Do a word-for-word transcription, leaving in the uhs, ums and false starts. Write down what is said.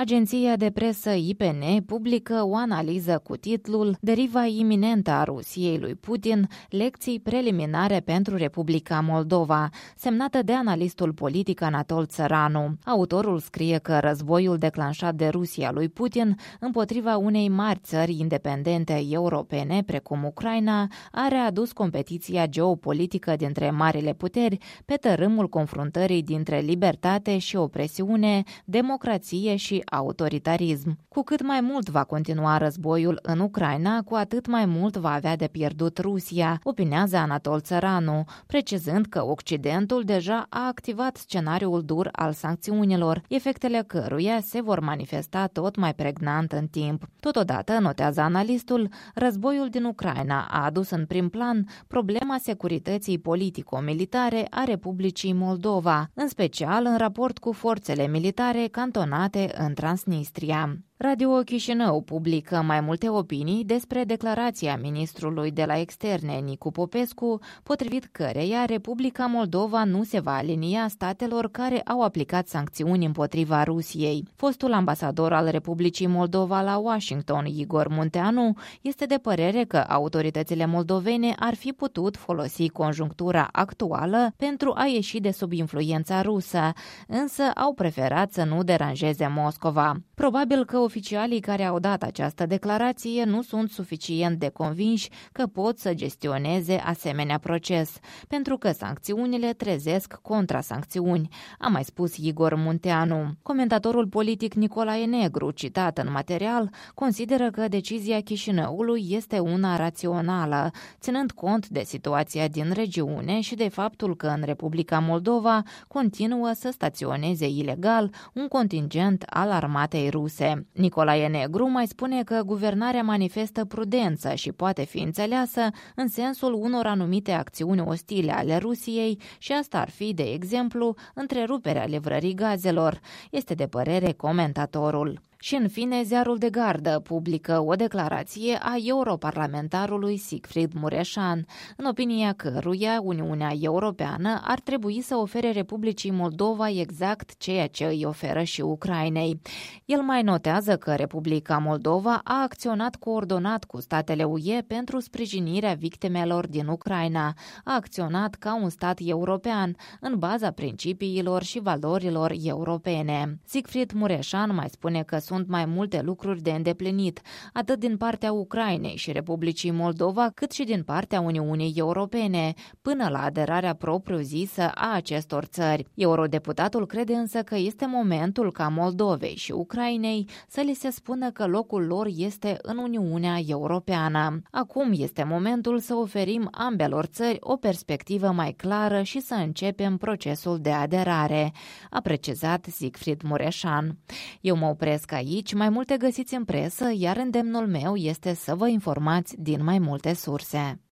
Agenția de presă I P N publică o analiză cu titlul "Deriva iminentă a Rusiei lui Putin, lecții preliminare pentru Republica Moldova", semnată de analistul politic Anatol Țăranu. Autorul scrie că războiul declanșat de Rusia lui Putin împotriva unei mari țări independente europene, precum Ucraina, a readus competiția geopolitică dintre marile puteri pe tărâmul confruntării dintre libertate și opresiune, democrație și autoritarism. Cu cât mai mult va continua războiul în Ucraina, cu atât mai mult va avea de pierdut Rusia, opinează Anatol Țăranu, precizând că Occidentul deja a activat scenariul dur al sancțiunilor, efectele căruia se vor manifesta tot mai pregnant în timp. Totodată, notează analistul, războiul din Ucraina a adus în prim plan problema securității politico-militare a Republicii Moldova, în special în raport cu forțele militare cantonate în Transnistria. Radio Chișinău publică mai multe opinii despre declarația ministrului de la externe Nicu Popescu, potrivit căreia Republica Moldova nu se va alinia statelor care au aplicat sancțiuni împotriva Rusiei. Fostul ambasador al Republicii Moldova la Washington, Igor Munteanu, este de părere că autoritățile moldovene ar fi putut folosi conjunctura actuală pentru a ieși de sub influența rusă, însă au preferat să nu deranjeze Moscova. Probabil că oficialii care au dat această declarație nu sunt suficient de convinși că pot să gestioneze asemenea proces, pentru că sancțiunile trezesc contrasancțiuni, a mai spus Igor Munteanu. Comentatorul politic Nicolae Negru, citat în material, consideră că decizia Chișinăului este una rațională, ținând cont de situația din regiune și de faptul că în Republica Moldova continuă să staționeze ilegal un contingent al armatei ruse. Nicolae Negru mai spune că guvernarea manifestă prudență și poate fi înțeleasă în sensul unor anumite acțiuni ostile ale Rusiei și asta ar fi, de exemplu, întreruperea livrării gazelor, este de părere comentatorul. Și în fine, Ziarul de Gardă publică o declarație a europarlamentarului Siegfried Mureșan, în opinia căruia Uniunea Europeană ar trebui să ofere Republicii Moldova exact ceea ce îi oferă și Ucrainei. El mai notează că Republica Moldova a acționat coordonat cu statele U E pentru sprijinirea victimelor din Ucraina, a acționat ca un stat european, în baza principiilor și valorilor europene. Siegfried Mureșan mai spune că sunt mai multe lucruri de îndeplinit, atât din partea Ucrainei și Republicii Moldova, cât și din partea Uniunii Europene, până la aderarea propriu-zisă a acestor țări. Eurodeputatul crede însă că este momentul ca Moldovei și Ucrainei să li se spună că locul lor este în Uniunea Europeană. Acum este momentul să oferim ambelor țări o perspectivă mai clară și să începem procesul de aderare, a precizat Siegfried Mureșan. Eu mă opresc aici, mai multe găsiți în presă, iar îndemnul meu este să vă informați din mai multe surse.